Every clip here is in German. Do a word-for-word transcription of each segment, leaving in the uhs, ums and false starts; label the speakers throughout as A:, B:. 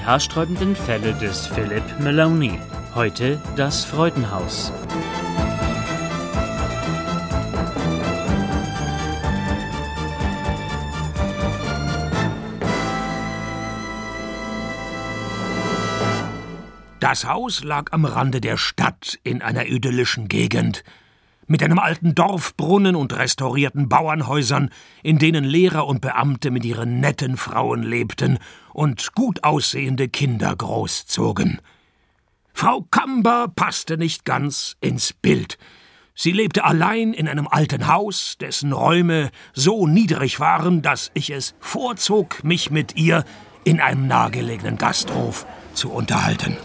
A: haarsträubenden Fälle des Philip Maloney. Heute das Freudenhaus.
B: Das Haus lag am Rande der Stadt in einer idyllischen Gegend, mit einem alten Dorfbrunnen und restaurierten Bauernhäusern, in denen Lehrer und Beamte mit ihren netten Frauen lebten und gut aussehende Kinder großzogen. Frau Camber passte nicht ganz ins Bild. Sie lebte allein in einem alten Haus, dessen Räume so niedrig waren, dass ich es vorzog, mich mit ihr in einem nahegelegenen Gasthof zu unterhalten.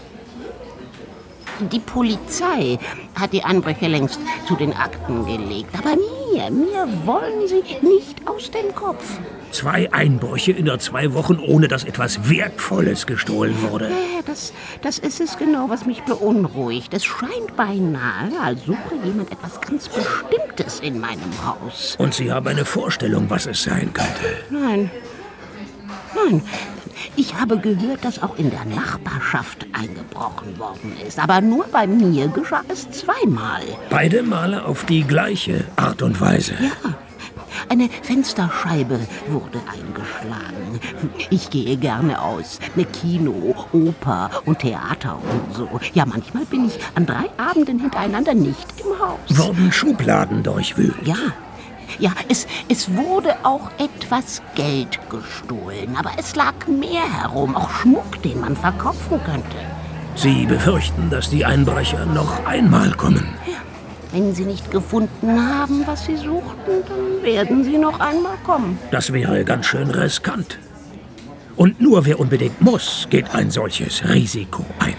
C: Die Polizei hat die Einbrüche längst zu den Akten gelegt. Aber mir, mir wollen sie nicht aus dem Kopf.
B: Zwei Einbrüche in nur zwei Wochen, ohne dass etwas Wertvolles gestohlen wurde.
C: Ja, das, das ist es genau, was mich beunruhigt. Es scheint beinahe, als suche jemand etwas ganz Bestimmtes in meinem Haus.
B: Und Sie haben eine Vorstellung, was es sein könnte?
C: Nein, nein. Ich habe gehört, dass auch in der Nachbarschaft eingebrochen worden ist. Aber nur bei mir geschah es zweimal.
B: Beide Male auf die gleiche Art und Weise?
C: Ja. Eine Fensterscheibe wurde eingeschlagen. Ich gehe gerne aus. Ne Kino, Oper und Theater und so. Ja, manchmal bin ich an drei Abenden hintereinander nicht im Haus.
B: Wurden Schubladen durchwühlt?
C: Ja. Ja, es, es wurde auch etwas Geld gestohlen, aber es lag mehr herum, auch Schmuck, den man verkaufen könnte.
B: Sie befürchten, dass die Einbrecher noch einmal kommen?
C: Ja, wenn sie nicht gefunden haben, was sie suchten, dann werden sie noch einmal kommen.
B: Das wäre ganz schön riskant. Und nur wer unbedingt muss, geht ein solches Risiko ein.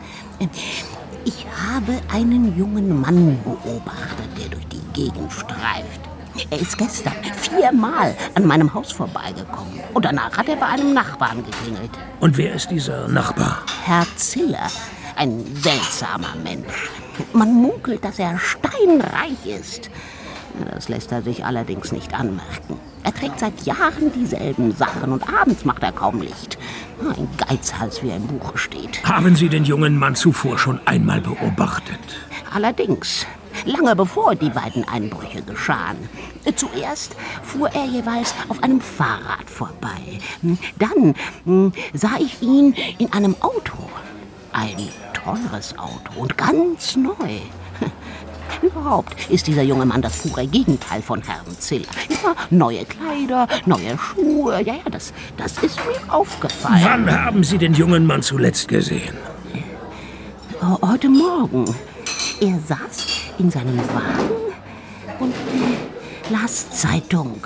C: Ich habe einen jungen Mann beobachtet, der durch die Gegend streift. Er ist gestern viermal an meinem Haus vorbeigekommen. Und danach hat er bei einem Nachbarn geklingelt.
B: Und wer ist dieser Nachbar?
C: Herr Ziller. Ein seltsamer Mensch. Man munkelt, dass er steinreich ist. Das lässt er sich allerdings nicht anmerken. Er trägt seit Jahren dieselben Sachen und abends macht er kaum Licht. Ein Geizhals, wie er im Buche steht.
B: Haben Sie den jungen Mann zuvor schon einmal beobachtet?
C: Allerdings. Lange bevor die beiden Einbrüche geschahen. Zuerst fuhr er jeweils auf einem Fahrrad vorbei. Dann hm, sah ich ihn in einem Auto. Ein teures Auto und ganz neu. Überhaupt ist dieser junge Mann das pure Gegenteil von Herrn Ziller. Immer neue Kleider, neue Schuhe. Ja, ja, das, das ist mir aufgefallen.
B: Wann haben Sie den jungen Mann zuletzt gesehen?
C: Heute Morgen. Er saß in seinem Wagen und äh, las Zeitung.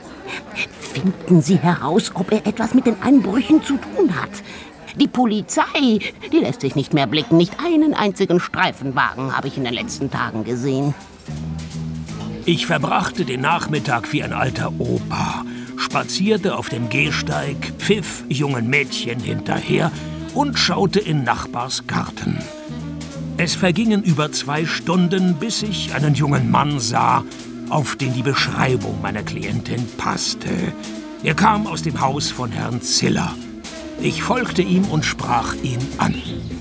C: Finden Sie heraus, ob er etwas mit den Einbrüchen zu tun hat. Die Polizei, die lässt sich nicht mehr blicken. Nicht einen einzigen Streifenwagen habe ich in den letzten Tagen gesehen.
B: Ich verbrachte den Nachmittag wie ein alter Opa, spazierte auf dem Gehsteig, pfiff jungen Mädchen hinterher und schaute in Nachbars Garten. Es vergingen über zwei Stunden, bis ich einen jungen Mann sah, auf den die Beschreibung meiner Klientin passte. Er kam aus dem Haus von Herrn Ziller. Ich folgte ihm und sprach ihn an.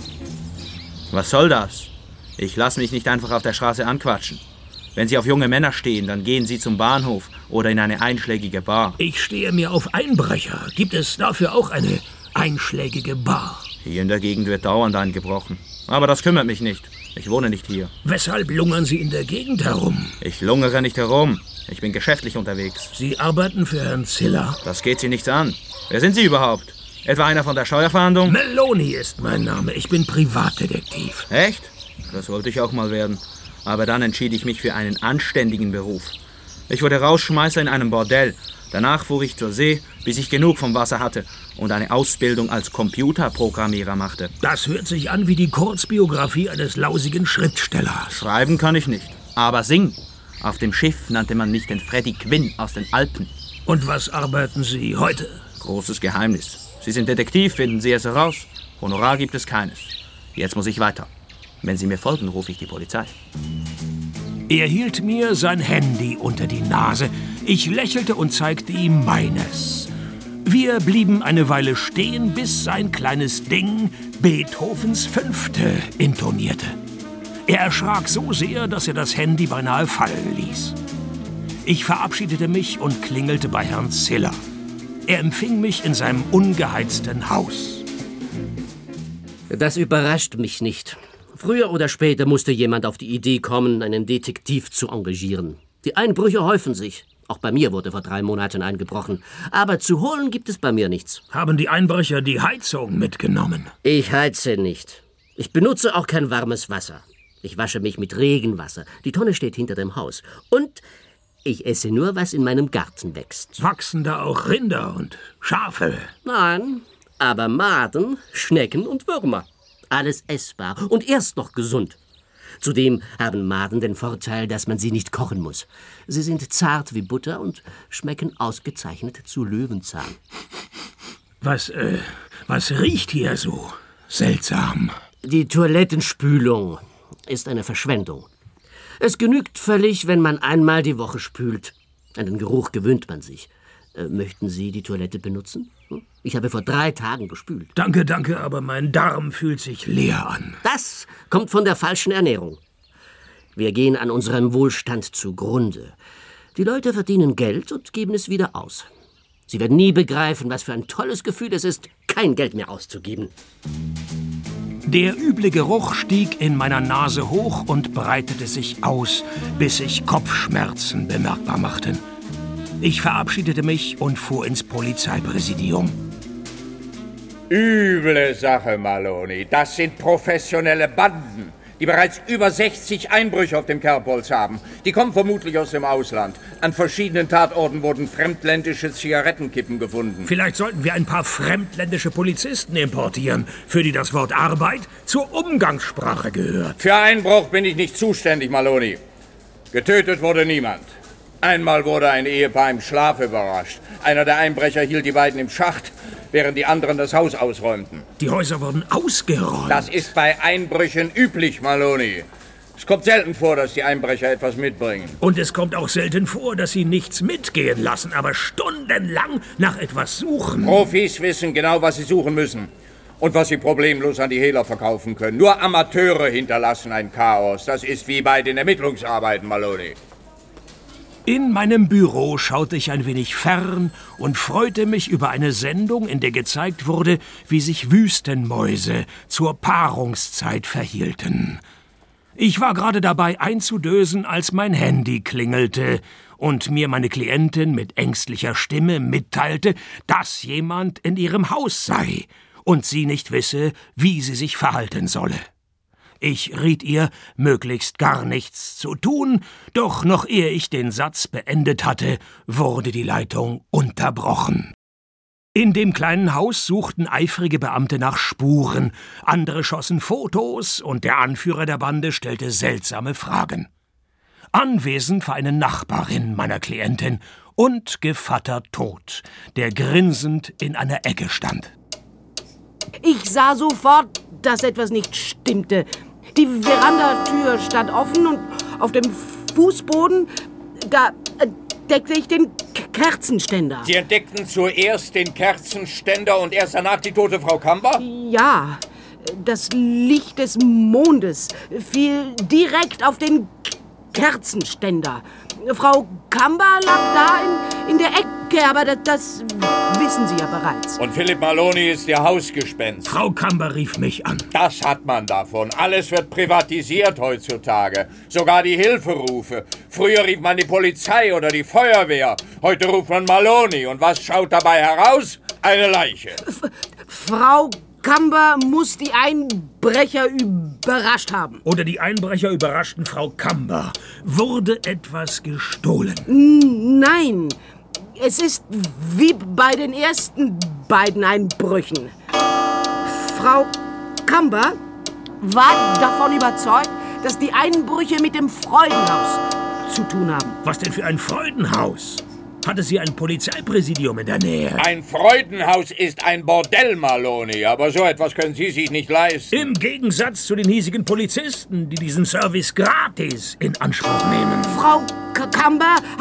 D: Was soll das? Ich lasse mich nicht einfach auf der Straße anquatschen. Wenn Sie auf junge Männer stehen, dann gehen Sie zum Bahnhof oder in eine einschlägige Bar.
B: Ich stehe mir auf Einbrecher. Gibt es dafür auch eine einschlägige Bar?
D: Hier in der Gegend wird dauernd eingebrochen. Aber das kümmert mich nicht. Ich wohne nicht hier.
B: Weshalb lungern Sie in der Gegend herum?
D: Ich lungere nicht herum. Ich bin geschäftlich unterwegs.
B: Sie arbeiten für Herrn Ziller?
D: Das geht Sie nichts an. Wer sind Sie überhaupt? Etwa einer von der Steuerfahndung?
B: Maloney ist mein Name. Ich bin Privatdetektiv.
D: Echt? Das wollte ich auch mal werden. Aber dann entschied ich mich für einen anständigen Beruf. Ich wurde Rausschmeißer in einem Bordell. Danach fuhr ich zur See, bis ich genug vom Wasser hatte und eine Ausbildung als Computerprogrammierer machte.
B: Das hört sich an wie die Kurzbiografie eines lausigen Schriftstellers.
D: Schreiben kann ich nicht, aber singen. Auf dem Schiff nannte man mich den Freddy Quinn aus den Alpen.
B: Und was arbeiten Sie heute?
D: Großes Geheimnis. Sie sind Detektiv, finden Sie es heraus. Honorar gibt es keines. Jetzt muss ich weiter. Wenn Sie mir folgen, rufe ich die Polizei.
B: Er hielt mir sein Handy unter die Nase. Ich lächelte und zeigte ihm meines. Wir blieben eine Weile stehen, bis sein kleines Ding Beethovens Fünfte intonierte. Er erschrak so sehr, dass er das Handy beinahe fallen ließ. Ich verabschiedete mich und klingelte bei Herrn Ziller. Er empfing mich in seinem ungeheizten Haus.
E: Das überrascht mich nicht. Früher oder später musste jemand auf die Idee kommen, einen Detektiv zu engagieren. Die Einbrüche häufen sich. Auch bei mir wurde vor drei Monaten eingebrochen. Aber zu holen gibt es bei mir nichts.
B: Haben die Einbrecher die Heizung mitgenommen?
E: Ich heize nicht. Ich benutze auch kein warmes Wasser. Ich wasche mich mit Regenwasser. Die Tonne steht hinter dem Haus. Und ich esse nur, was in meinem Garten wächst.
B: Wachsen da auch Rinder und Schafe?
E: Nein, aber Maden, Schnecken und Würmer. Alles essbar und erst noch gesund. Zudem haben Maden den Vorteil, dass man sie nicht kochen muss. Sie sind zart wie Butter und schmecken ausgezeichnet zu Löwenzahn.
B: Was, äh, was riecht hier so seltsam?
E: Die Toilettenspülung ist eine Verschwendung. Es genügt völlig, wenn man einmal die Woche spült. An den Geruch gewöhnt man sich. Äh, möchten Sie die Toilette benutzen? Hm? Ich habe vor drei Tagen gespült.
B: Danke, danke, aber mein Darm fühlt sich leer an.
E: Das kommt von der falschen Ernährung. Wir gehen an unserem Wohlstand zugrunde. Die Leute verdienen Geld und geben es wieder aus. Sie werden nie begreifen, was für ein tolles Gefühl es ist, kein Geld mehr auszugeben.
B: Der üble Geruch stieg in meiner Nase hoch und breitete sich aus, bis sich Kopfschmerzen bemerkbar machten. Ich verabschiedete mich und fuhr ins Polizeipräsidium.
F: Üble Sache, Maloney. Das sind professionelle Banden, die bereits über sechzig Einbrüche auf dem Kerbholz haben. Die kommen vermutlich aus dem Ausland. An verschiedenen Tatorten wurden fremdländische Zigarettenkippen gefunden.
B: Vielleicht sollten wir ein paar fremdländische Polizisten importieren, für die das Wort Arbeit zur Umgangssprache gehört.
F: Für Einbruch bin ich nicht zuständig, Maloney. Getötet wurde niemand. Einmal wurde ein Ehepaar im Schlaf überrascht. Einer der Einbrecher hielt die beiden im Schacht, während die anderen das Haus ausräumten.
B: Die Häuser wurden ausgeräumt.
F: Das ist bei Einbrüchen üblich, Maloney. Es kommt selten vor, dass die Einbrecher etwas mitbringen.
B: Und es kommt auch selten vor, dass sie nichts mitgehen lassen, aber stundenlang nach etwas suchen.
F: Profis wissen genau, was sie suchen müssen. Und was sie problemlos an die Hehler verkaufen können. Nur Amateure hinterlassen ein Chaos. Das ist wie bei den Ermittlungsarbeiten, Maloney.
B: In meinem Büro schaute ich ein wenig fern und freute mich über eine Sendung, in der gezeigt wurde, wie sich Wüstenmäuse zur Paarungszeit verhielten. Ich war gerade dabei einzudösen, als mein Handy klingelte und mir meine Klientin mit ängstlicher Stimme mitteilte, dass jemand in ihrem Haus sei und sie nicht wisse, wie sie sich verhalten solle. Ich riet ihr, möglichst gar nichts zu tun, doch noch ehe ich den Satz beendet hatte, wurde die Leitung unterbrochen. In dem kleinen Haus suchten eifrige Beamte nach Spuren, andere schossen Fotos und der Anführer der Bande stellte seltsame Fragen. Anwesend war eine Nachbarin meiner Klientin und Gevatter Tod, der grinsend in einer Ecke stand.
C: Ich sah sofort, dass etwas nicht stimmte. Die Verandatür stand offen und auf dem Fußboden, da entdeckte ich den K- Kerzenständer.
F: Sie entdeckten zuerst den Kerzenständer und erst danach die tote Frau Kamba?
C: Ja, das Licht des Mondes fiel direkt auf den K- Kerzenständer. Frau Kamba lag da in, in der Ecke, aber das, das wissen Sie ja bereits.
F: Und Philipp Maloney ist Ihr Hausgespenst.
B: Frau Kamba rief mich an.
F: Das hat man davon. Alles wird privatisiert heutzutage. Sogar die Hilferufe. Früher rief man die Polizei oder die Feuerwehr. Heute ruft man Maloney. Und was schaut dabei heraus? Eine Leiche.
C: F- Frau Kamba muss die Einbrecher überrascht haben.
B: Oder die Einbrecher überraschten Frau Kamba. Wurde etwas gestohlen?
C: Nein, es ist wie bei den ersten beiden Einbrüchen. Frau Kamba war davon überzeugt, dass die Einbrüche mit dem Freudenhaus zu tun haben.
B: Was denn für ein Freudenhaus? Hatte sie ein Polizeipräsidium in der Nähe?
F: Ein Freudenhaus ist ein Bordell, Maloney. Aber so etwas können Sie sich nicht leisten.
B: Im Gegensatz zu den hiesigen Polizisten, die diesen Service gratis in Anspruch nehmen.
C: Frau K- Kamba hat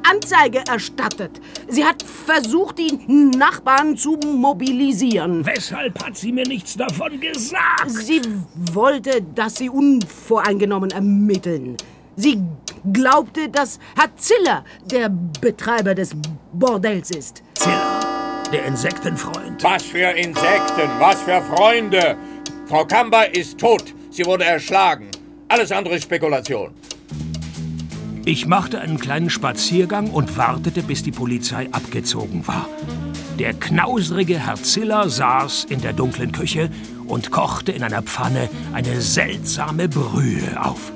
C: Anzeige erstattet. Sie hat versucht, die Nachbarn zu mobilisieren.
B: Weshalb hat sie mir nichts davon gesagt?
C: Sie wollte, dass sie unvoreingenommen ermitteln. Sie glaubte, dass Herr Ziller der Betreiber des Bordells ist.
B: Ziller, der Insektenfreund.
F: Was für Insekten, was für Freunde. Frau Kamba ist tot. Sie wurde erschlagen. Alles andere ist Spekulation.
B: Ich machte einen kleinen Spaziergang und wartete, bis die Polizei abgezogen war. Der knausrige Herr Ziller saß in der dunklen Küche und kochte in einer Pfanne eine seltsame Brühe auf.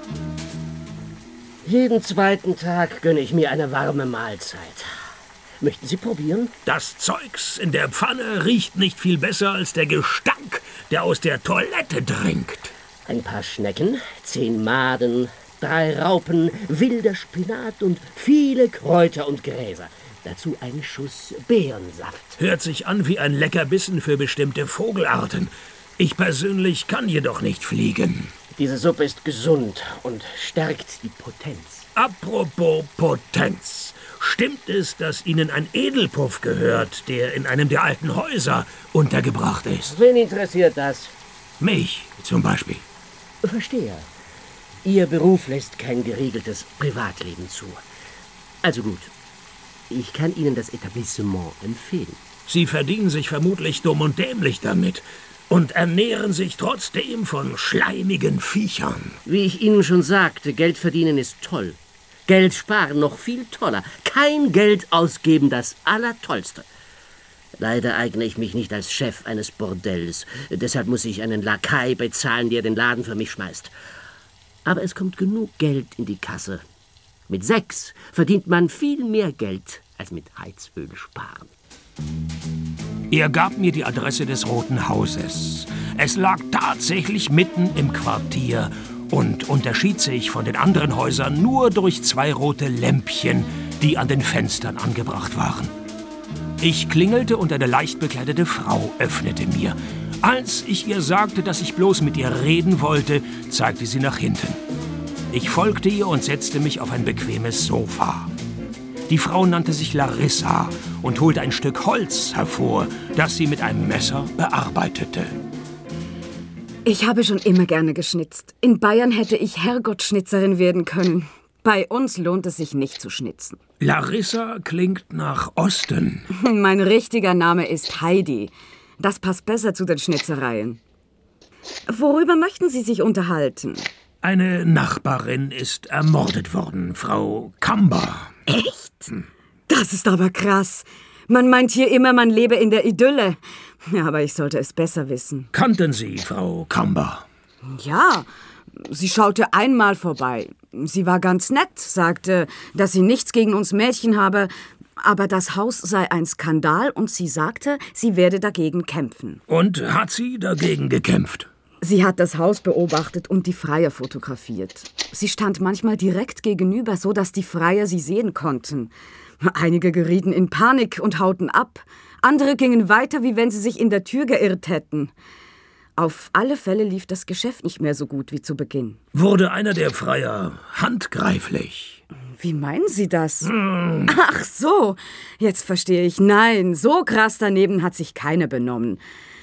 E: Jeden zweiten Tag gönne ich mir eine warme Mahlzeit. Möchten Sie probieren?
B: Das Zeugs in der Pfanne riecht nicht viel besser als der Gestank, der aus der Toilette dringt.
E: Ein paar Schnecken, zehn Maden, drei Raupen, wilder Spinat und viele Kräuter und Gräser. Dazu ein Schuss Beerensaft.
B: Hört sich an wie ein Leckerbissen für bestimmte Vogelarten. Ich persönlich kann jedoch nicht fliegen.
E: Diese Suppe ist gesund und stärkt die Potenz.
B: Apropos Potenz. Stimmt es, dass Ihnen ein Edelpuff gehört, der in einem der alten Häuser untergebracht ist?
E: Wen interessiert das?
B: Mich zum Beispiel.
E: Verstehe. Ihr Beruf lässt kein geregeltes Privatleben zu. Also gut, ich kann Ihnen das Etablissement empfehlen.
B: Sie verdienen sich vermutlich dumm und dämlich damit und ernähren sich trotzdem von schleimigen Viechern.
E: Wie ich Ihnen schon sagte, Geld verdienen ist toll. Geld sparen noch viel toller. Kein Geld ausgeben, das Allertollste. Leider eigne ich mich nicht als Chef eines Bordells. Deshalb muss ich einen Lakai bezahlen, der den Laden für mich schmeißt. Aber es kommt genug Geld in die Kasse. Mit sechs verdient man viel mehr Geld als mit Heizöl sparen.
B: Er gab mir die Adresse des Roten Hauses. Es lag tatsächlich mitten im Quartier und unterschied sich von den anderen Häusern nur durch zwei rote Lämpchen, die an den Fenstern angebracht waren. Ich klingelte und eine leicht bekleidete Frau öffnete mir. Als ich ihr sagte, dass ich bloß mit ihr reden wollte, zeigte sie nach hinten. Ich folgte ihr und setzte mich auf ein bequemes Sofa. Die Frau nannte sich Larissa und holte ein Stück Holz hervor, das sie mit einem Messer bearbeitete.
G: Ich habe schon immer gerne geschnitzt. In Bayern hätte ich Herrgottschnitzerin werden können. Bei uns lohnt es sich nicht zu schnitzen.
B: Larissa klingt nach Osten.
G: Mein richtiger Name ist Heidi. Das passt besser zu den Schnitzereien. Worüber möchten Sie sich unterhalten?
B: Eine Nachbarin ist ermordet worden, Frau Kamba.
G: Echt? Das ist aber krass. Man meint hier immer, man lebe in der Idylle. Ja, aber ich sollte es besser wissen.
B: Kannten Sie Frau Kamba?
G: Ja, sie schaute einmal vorbei. Sie war ganz nett, sagte, dass sie nichts gegen uns Mädchen habe, aber das Haus sei ein Skandal und sie sagte, sie werde dagegen kämpfen.
B: Und hat sie dagegen gekämpft?
G: Sie hat das Haus beobachtet und die Freier fotografiert. Sie stand manchmal direkt gegenüber, so dass die Freier sie sehen konnten. Einige gerieten in Panik und hauten ab. Andere gingen weiter, wie wenn sie sich in der Tür geirrt hätten. Auf alle Fälle lief das Geschäft nicht mehr so gut wie zu Beginn.
B: Wurde einer der Freier handgreiflich?
G: Wie meinen Sie das? Hm. Ach so, jetzt verstehe ich. Nein, so krass daneben hat sich keiner benommen.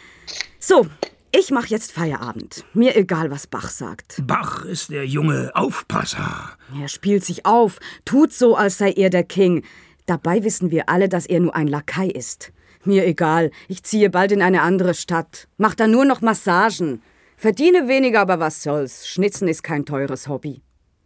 G: So, ich mache jetzt Feierabend. Mir egal, was Bach sagt.
B: Bach ist der junge Aufpasser.
G: Er spielt sich auf, tut so, als sei er der King. Dabei wissen wir alle, dass er nur ein Lakai ist. Mir egal, ich ziehe bald in eine andere Stadt. Mach da nur noch Massagen. Verdiene weniger, aber was soll's. Schnitzen ist kein teures Hobby.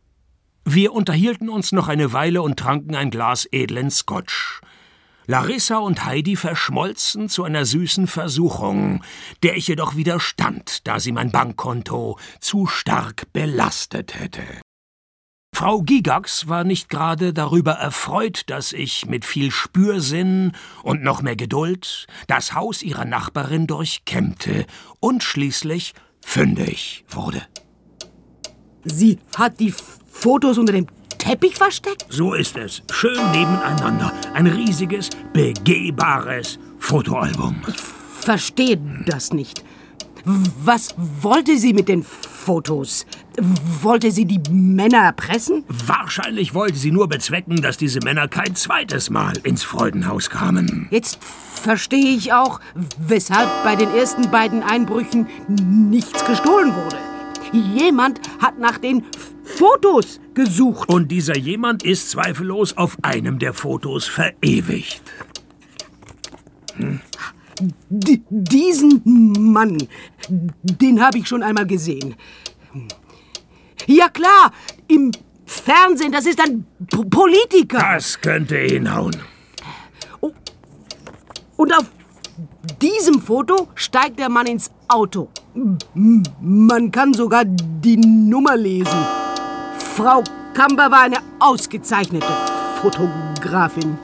B: Wir unterhielten uns noch eine Weile und tranken ein Glas edlen Scotch. Larissa und Heidi verschmolzen zu einer süßen Versuchung, der ich jedoch widerstand, da sie mein Bankkonto zu stark belastet hätte. Frau Gigax war nicht gerade darüber erfreut, dass ich mit viel Spürsinn und noch mehr Geduld das Haus ihrer Nachbarin durchkämmte und schließlich fündig wurde.
C: Sie hat die Fotos unter dem Teppich versteckt?
B: So ist es. Schön nebeneinander. Ein riesiges, begehbares Fotoalbum.
C: Ich verstehe das nicht. Was wollte sie mit den Fotos? Wollte sie die Männer erpressen?
B: Wahrscheinlich wollte sie nur bezwecken, dass diese Männer kein zweites Mal ins Freudenhaus kamen.
C: Jetzt verstehe ich auch, weshalb bei den ersten beiden Einbrüchen nichts gestohlen wurde. Jemand hat nach den Fotos gesucht.
B: Und dieser jemand ist zweifellos auf einem der Fotos verewigt.
C: Hm. D- diesen Mann, den habe ich schon einmal gesehen. Ja klar, im Fernsehen, das ist ein P- Politiker.
B: Das könnte hinhauen.
C: Oh. Und auf diesem Foto steigt der Mann ins Auto. M- Man kann sogar die Nummer lesen. Frau Kamber war eine ausgezeichnete Fotografin.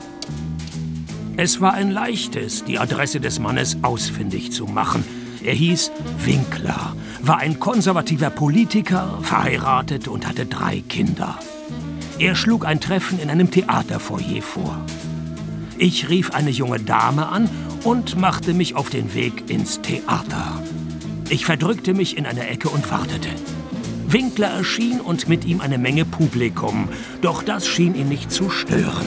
B: Es war ein leichtes, die Adresse des Mannes ausfindig zu machen. Er hieß Winkler, war ein konservativer Politiker, verheiratet und hatte drei Kinder. Er schlug ein Treffen in einem Theaterfoyer vor. Ich rief eine junge Dame an und machte mich auf den Weg ins Theater. Ich verdrückte mich in eine Ecke und wartete. Winkler erschien und mit ihm eine Menge Publikum, doch das schien ihn nicht zu stören.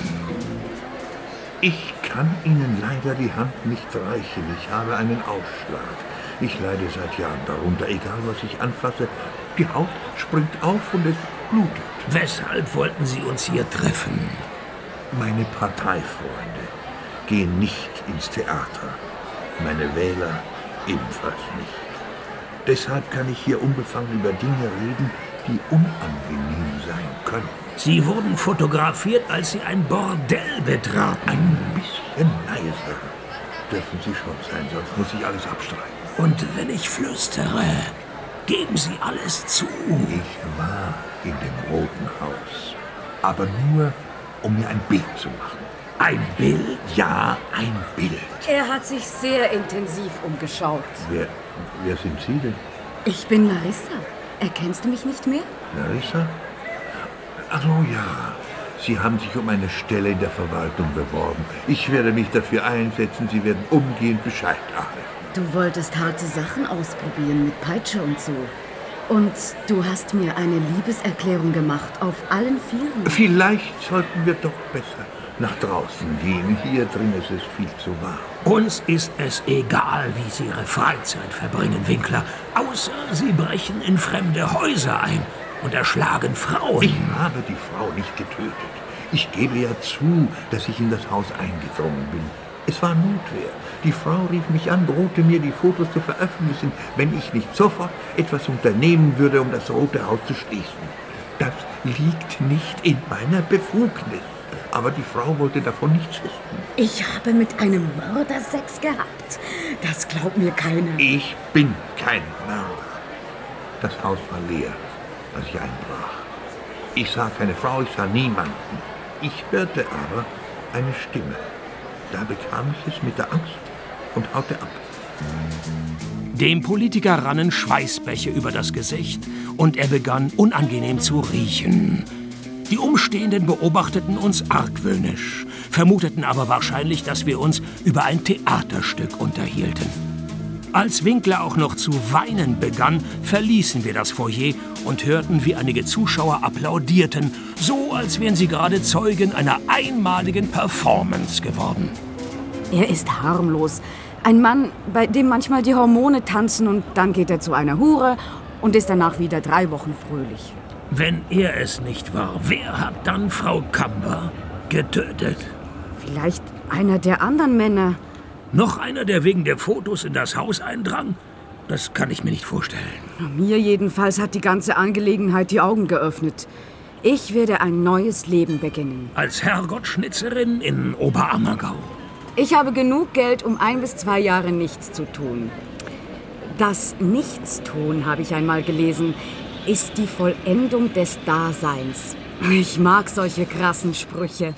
H: Ich kann Ihnen leider die Hand nicht reichen. Ich habe einen Ausschlag. Ich leide seit Jahren darunter. Egal, was ich anfasse, die Haut springt auf und es blutet.
B: Weshalb wollten Sie uns hier treffen?
H: Meine Parteifreunde gehen nicht ins Theater. Meine Wähler ebenfalls nicht. Deshalb kann ich hier unbefangen über Dinge reden, die unangenehm sein können.
B: Sie wurden fotografiert, als Sie ein Bordell betraten.
H: Ein bisschen leiser dürfen Sie schon sein, sonst muss ich alles abstreiten.
B: Und wenn ich flüstere, geben Sie alles zu.
H: Ich war in dem Roten Haus, aber nur, um mir ein Bild zu machen.
B: Ein Bild?
H: Ja, ein Bild.
G: Er hat sich sehr intensiv umgeschaut.
H: Wer, wer sind Sie denn?
G: Ich bin Larissa. Erkennst du mich nicht mehr?
H: Larissa? Ach so, ja. Sie haben sich um eine Stelle in der Verwaltung beworben. Ich werde mich dafür einsetzen. Sie werden umgehend Bescheid erhalten.
G: Du wolltest harte Sachen ausprobieren mit Peitsche und so. Und du hast mir eine Liebeserklärung gemacht, auf allen Vieren.
H: Vielleicht sollten wir doch besser nach draußen gehen. Hier drin ist es viel zu warm.
B: Uns ist es egal, wie Sie Ihre Freizeit verbringen, Winkler. Außer Sie brechen in fremde Häuser ein und erschlagen Frauen.
H: Ich habe die Frau nicht getötet. Ich gebe ja zu, dass ich in das Haus eingedrungen bin. Es war Notwehr. Die Frau rief mich an, drohte mir, die Fotos zu veröffentlichen, wenn ich nicht sofort etwas unternehmen würde, um das Rote Haus zu schließen. Das liegt nicht in meiner Befugnis. Aber die Frau wollte davon nichts wissen.
G: Ich habe mit einem Mörder Sex gehabt. Das glaubt mir keiner.
H: Ich bin kein Mörder. Das Haus war leer, als ich einbrach. Ich sah keine Frau, ich sah niemanden. Ich hörte aber eine Stimme. Da bekam ich es mit der Angst und haute ab.
B: Dem Politiker rannen Schweißbäche über das Gesicht und er begann unangenehm zu riechen. Die Umstehenden beobachteten uns argwöhnisch, vermuteten aber wahrscheinlich, dass wir uns über ein Theaterstück unterhielten. Als Winkler auch noch zu weinen begann, verließen wir das Foyer und hörten, wie einige Zuschauer applaudierten, so als wären sie gerade Zeugen einer einmaligen Performance geworden.
G: Er ist harmlos. Ein Mann, bei dem manchmal die Hormone tanzen und dann geht er zu einer Hure und ist danach wieder drei Wochen fröhlich.
B: Wenn er es nicht war, wer hat dann Frau Kamber getötet?
G: Vielleicht einer der anderen Männer.
B: Noch einer, der wegen der Fotos in das Haus eindrang? Das kann ich mir nicht vorstellen.
G: Mir jedenfalls hat die ganze Angelegenheit die Augen geöffnet. Ich werde ein neues Leben beginnen.
B: Als Herrgottschnitzerin in Oberammergau.
G: Ich habe genug Geld, um ein bis zwei Jahre nichts zu tun. Das Nichtstun, habe ich einmal gelesen, ist die Vollendung des Daseins. Ich mag solche krassen Sprüche.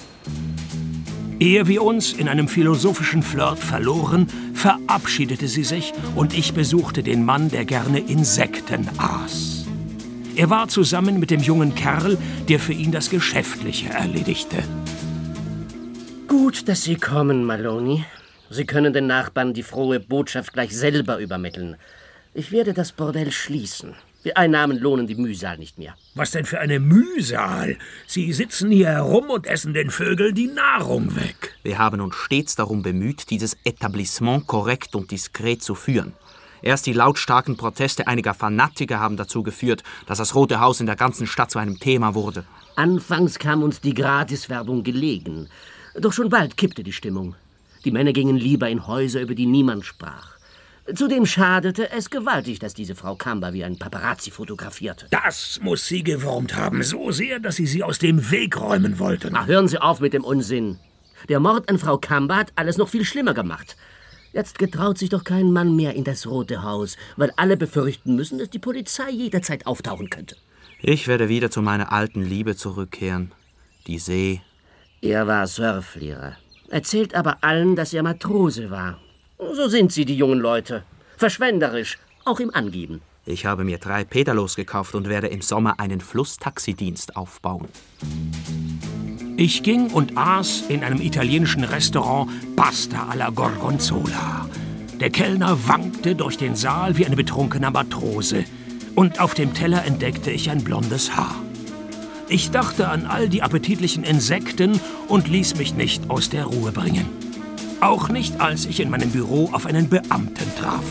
B: Ehe wir uns in einem philosophischen Flirt verloren, verabschiedete sie sich und ich besuchte den Mann, der gerne Insekten aß. Er war zusammen mit dem jungen Kerl, der für ihn das Geschäftliche erledigte.
E: Gut, dass Sie kommen, Maloney. Sie können den Nachbarn die frohe Botschaft gleich selber übermitteln. Ich werde das Bordell schließen. Die Einnahmen lohnen die Mühsal nicht mehr.
B: Was denn für eine Mühsal? Sie sitzen hier herum und essen den Vögeln die Nahrung weg.
D: Wir haben uns stets darum bemüht, dieses Etablissement korrekt und diskret zu führen. Erst die lautstarken Proteste einiger Fanatiker haben dazu geführt, dass das Rote Haus in der ganzen Stadt zu einem Thema wurde.
E: Anfangs kam uns die Gratiswerbung gelegen. Doch schon bald kippte die Stimmung. Die Männer gingen lieber in Häuser, über die niemand sprach. Zudem schadete es gewaltig, dass diese Frau Kamba wie ein Paparazzi fotografierte.
B: Das muss sie gewurmt haben, so sehr, dass Sie sie aus dem Weg räumen wollten.
E: Ach, hören Sie auf mit dem Unsinn. Der Mord an Frau Kamba hat alles noch viel schlimmer gemacht. Jetzt getraut sich doch kein Mann mehr in das Rote Haus, weil alle befürchten müssen, dass die Polizei jederzeit auftauchen könnte.
D: Ich werde wieder zu meiner alten Liebe zurückkehren, die See.
E: Er war Surflehrer, erzählt aber allen, dass er Matrose war. So sind sie, die jungen Leute. Verschwenderisch, auch im Angeben.
D: Ich habe mir drei Pedalos gekauft und werde im Sommer einen Flusstaxidienst aufbauen.
B: Ich ging und aß in einem italienischen Restaurant Pasta alla Gorgonzola. Der Kellner wankte durch den Saal wie ein betrunkener Matrose. Und auf dem Teller entdeckte ich ein blondes Haar. Ich dachte an all die appetitlichen Insekten und ließ mich nicht aus der Ruhe bringen. Auch nicht, als ich in meinem Büro auf einen Beamten traf.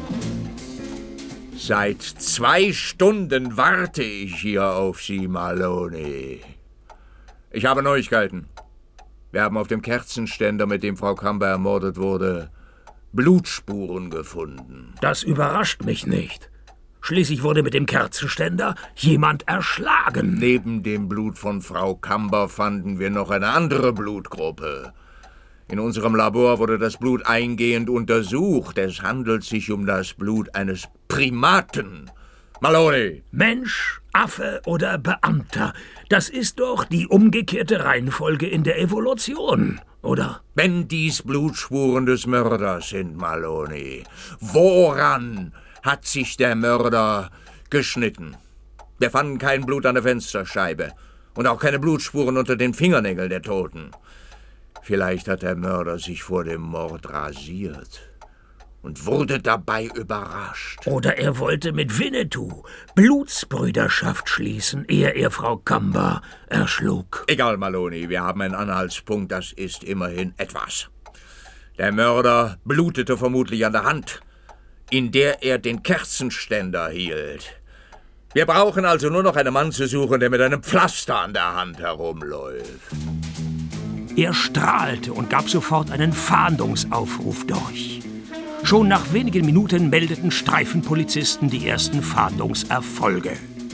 F: Seit zwei Stunden warte ich hier auf Sie, Maloney. Ich habe Neuigkeiten. Wir haben auf dem Kerzenständer, mit dem Frau Kamba ermordet wurde, Blutspuren gefunden.
B: Das überrascht mich nicht. Schließlich wurde mit dem Kerzenständer jemand erschlagen.
F: Neben dem Blut von Frau Kamba fanden wir noch eine andere Blutgruppe. In unserem Labor wurde das Blut eingehend untersucht. Es handelt sich um das Blut eines Primaten. Maloney!
B: Mensch, Affe oder Beamter, das ist doch die umgekehrte Reihenfolge in der Evolution, oder?
F: Wenn dies Blutspuren des Mörders sind, Maloney, woran hat sich der Mörder geschnitten? Wir fanden kein Blut an der Fensterscheibe und auch keine Blutspuren unter den Fingernägeln der Toten. Vielleicht hat der Mörder sich vor dem Mord rasiert und wurde dabei überrascht.
B: Oder er wollte mit Winnetou Blutsbrüderschaft schließen, ehe er Frau Kamba erschlug.
F: Egal, Maloney, wir haben einen Anhaltspunkt, das ist immerhin etwas. Der Mörder blutete vermutlich an der Hand, in der er den Kerzenständer hielt. Wir brauchen also nur noch einen Mann zu suchen, der mit einem Pflaster an der Hand herumläuft.
B: Er strahlte und gab sofort einen Fahndungsaufruf durch. Schon nach wenigen Minuten meldeten Streifenpolizisten die ersten Fahndungserfolge.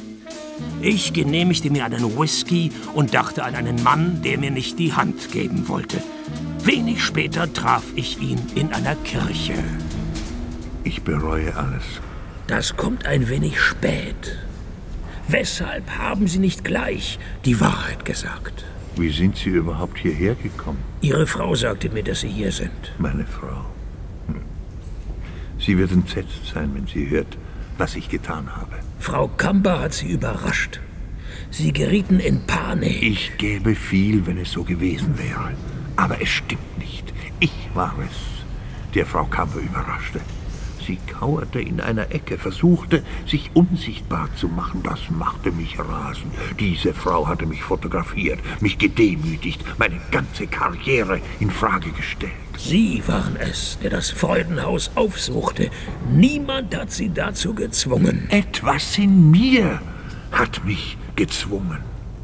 B: Ich genehmigte mir einen Whisky und dachte an einen Mann, der mir nicht die Hand geben wollte. Wenig später traf ich ihn in einer Kirche.
H: Ich bereue alles.
B: Das kommt ein wenig spät. Weshalb haben Sie nicht gleich die Wahrheit gesagt?
H: Wie sind Sie überhaupt hierher gekommen?
B: Ihre Frau sagte mir, dass Sie hier sind.
H: Meine Frau. Hm. Sie wird entsetzt sein, wenn sie hört, was ich getan habe.
B: Frau Kamba hat Sie überrascht. Sie gerieten in Panik.
H: Ich gäbe viel, wenn es so gewesen wäre. Aber es stimmt nicht. Ich war es, der Frau Kamba überraschte. Sie kauerte in einer Ecke, versuchte, sich unsichtbar zu machen. Das machte mich rasend. Diese Frau hatte mich fotografiert, mich gedemütigt, meine ganze Karriere in Frage gestellt.
B: Sie waren es, der das Freudenhaus aufsuchte. Niemand hat Sie dazu gezwungen.
H: Etwas in mir hat mich gezwungen.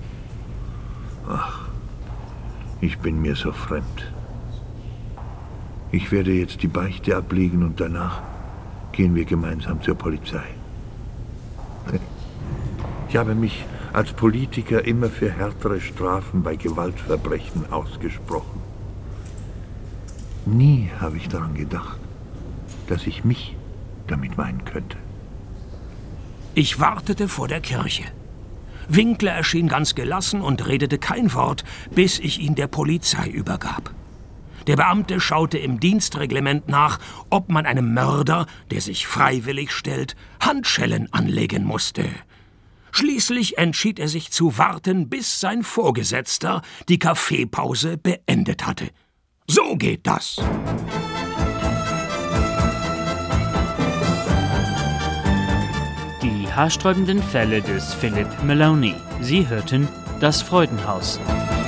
H: Ach, ich bin mir so fremd. Ich werde jetzt die Beichte ablegen und danach gehen wir gemeinsam zur Polizei. Ich habe mich als Politiker immer für härtere Strafen bei Gewaltverbrechen ausgesprochen. Nie habe ich daran gedacht, dass ich mich damit meinen könnte.
B: Ich wartete vor der Kirche. Winkler erschien ganz gelassen und redete kein Wort, bis ich ihn der Polizei übergab. Der Beamte schaute im Dienstreglement nach, ob man einem Mörder, der sich freiwillig stellt, Handschellen anlegen musste. Schließlich entschied er sich zu warten, bis sein Vorgesetzter die Kaffeepause beendet hatte. So geht das.
A: haarsträubenden Fälle des Philip Maloney. Sie hörten Das Freudenhaus.